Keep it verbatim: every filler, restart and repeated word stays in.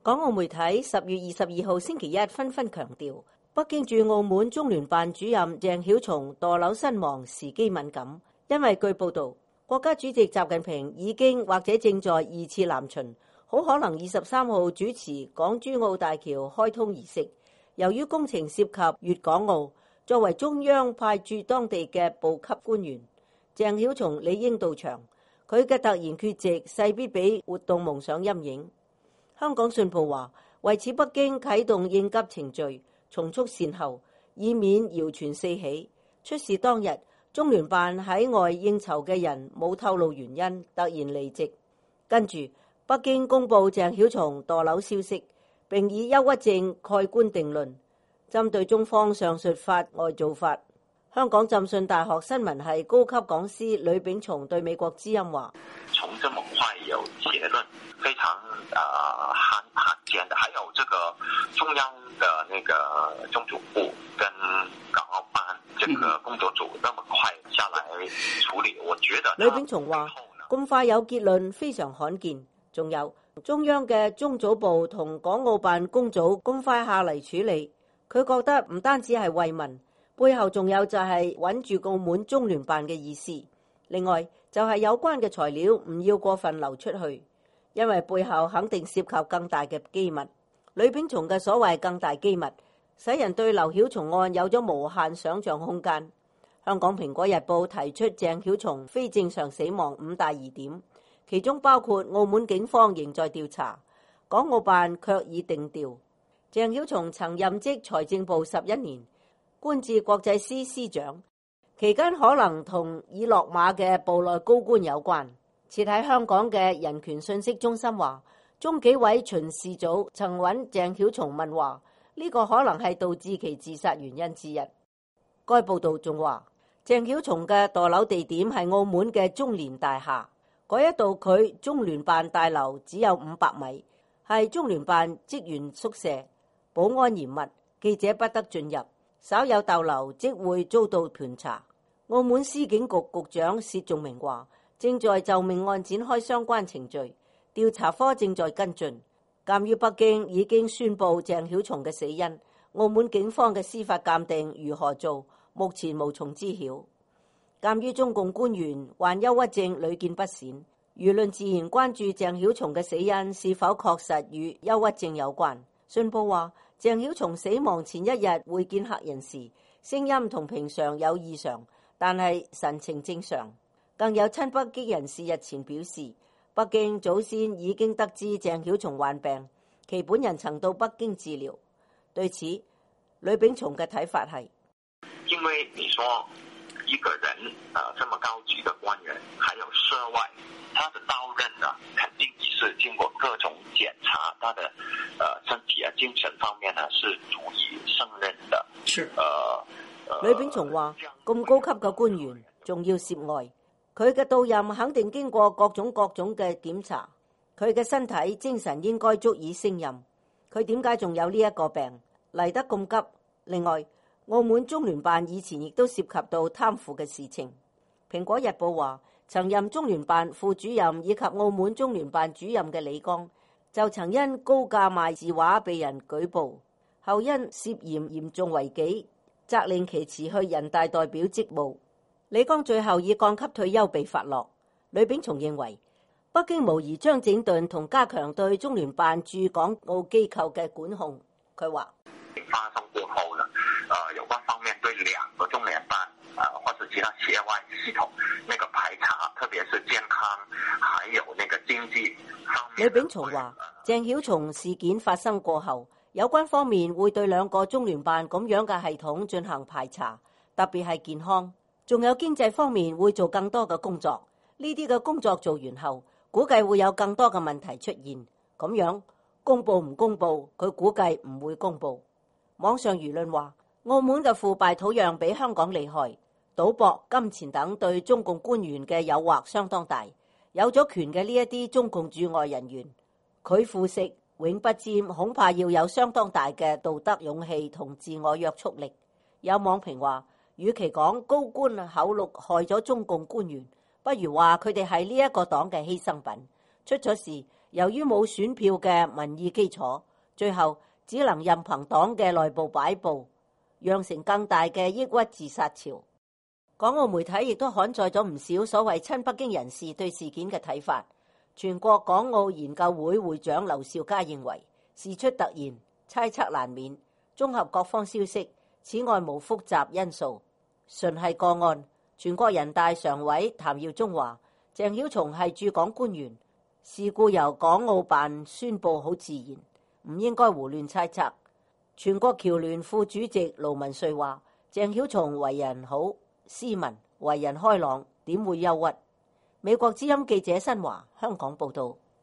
港澳媒體十月二十二號星期一紛紛強調，北京駐澳門中聯辦主任鄭曉松墮樓身亡時機敏感，因為據報道，國家主席習近平已經或者正在二次南巡，好可能二十三號主持港珠澳大橋開通儀式。由於工程涉及粵港澳，作為中央派駐當地嘅部級官員，鄭曉松理應到場，佢嘅突然缺席勢必俾活動蒙上陰影。香港信報話，為此北京啟動應急程序，從速善後，以免謠傳四起。出事當日，中聯辦喺外應酬嘅人冇透露原因，突然離席。跟住，北京公布鄭曉松墮樓消息，並以憂鬱症蓋棺定論。針對中方上述法外做法，香港浸信大學新聞系高級講師呂秉松對美國之音話： 從這麼快有結論，非常呃罕罕見的。還有這個中央的那個中組部跟港澳辦這個工作組那麼快下來處理，我覺得呂秉松話咁快有結論非常罕見。仲有中央嘅中組部同港澳辦工組咁快下嚟處理，佢覺得唔單止係慰問，背後仲有就係穩住澳門中聯辦嘅意思。另外就係有關嘅材料唔要過分流出去，因為背後肯定涉及更大嘅機密。呂秉松嘅所謂更大機密，使人對劉曉松案有咗無限想像空間。香港蘋果日報提出鄭曉松非正常死亡五大疑點，其中包括澳門警方仍在調查，港澳辦卻已定調。鄭曉松曾任職財政部十一年，官至國際司司長，期間可能同已落馬嘅部內高官有關。設喺香港嘅人權信息中心話，中紀委巡視組曾揾鄭曉松問話，呢個可能係導致其自殺原因之一。該報道仲話，鄭曉松嘅墮樓地點係澳門嘅中聯大廈，嗰一度距中聯辦大樓只有五百米，係中聯辦職員宿舍，保安嚴密，記者不得進入，稍有逗留即會遭到盤查。澳門司警局局長薛仲明話，正在就命案展開相關程序，調查科正在跟進。鑑於北京已經宣布鄭曉松嘅死因，澳門警方嘅司法鑑定如何做，目前無從知曉。鑑於中共官員患憂鬱症屢見不鮮，輿論自然關注鄭曉松嘅死因是否確實與憂鬱症有關。信報話，鄭曉松死亡前一日會見客人時，聲音同平常有異常，但係神情正常。更有親北京人士日前表示，北京早先已經得知鄭曉松患病，其本人曾到北京治療。對此，呂秉松嘅睇法係： 因為你說一個人啊，這麼高級的官員，還有涉外，他的到任呢，肯定是經過各種檢查，他的呃身體啊、精神方面呢，是足以勝任的。是。呃， 呂秉松話：咁高級嘅官員，仲要涉外，佢嘅到任肯定經過各種各種嘅檢查，佢嘅身體精神應該足以勝任。佢點解仲有呢一個病嚟得咁急？另外，澳門中聯辦以前亦都涉及到貪腐嘅事情。蘋果日報話，曾任中聯辦副主任以及澳門中聯辦主任嘅李剛，就曾因高價賣字畫被人舉報，後因涉嫌嚴重違紀，責令其辭去人大代表職務。李剛最後以降級退休被發落。呂秉松認為，北京無疑將整頓同加強對中聯辦駐港澳機構嘅管控。佢話： 發生過後呢，呃，有關方面對兩個中聯辦啊、呃，或者其他協外系統那個排查，特別是健康，還有那個經濟方面。 呂秉松話：鄭曉松事件發生過後，有關方面會對兩個中聯辦咁樣嘅系統進行排查，特別係健康，仲有經濟方面會做更多嘅工作。呢啲嘅工作做完後，估計會有更多嘅問題出現。咁樣公佈唔公佈，佢估計唔會公佈。網上輿論話，澳門嘅腐敗土壤比香港厲害，賭博、金錢等對中共官員嘅誘惑相當大。有咗權嘅呢一啲中共駐外人員，佢腐蝕永不沾，恐怕要有相當大嘅道德勇氣同自我約束力。有網評話，與其講高官口錄害咗中共官員，不如話佢哋係呢一個黨嘅犧牲品。出咗事， 由於冇選票嘅民意基礎，最後只能任憑黨嘅內部擺佈，釀成更大嘅抑鬱自殺潮。港澳媒體亦都刊載咗唔少所謂親北京人士對事件嘅睇法。全國港澳研究會會長劉兆佳認為，事出突然，猜測難免。綜合各方消息，此外無複雜因素，純係個案。全國人大常委譚耀宗話，鄭曉松係駐港官員，事故由港澳辦宣佈好自然，唔應該胡亂猜測。全國僑聯副主席盧文瑞話，鄭曉松為人好、斯文、為人開朗，點會憂鬱？美國之音記者新華香港報道。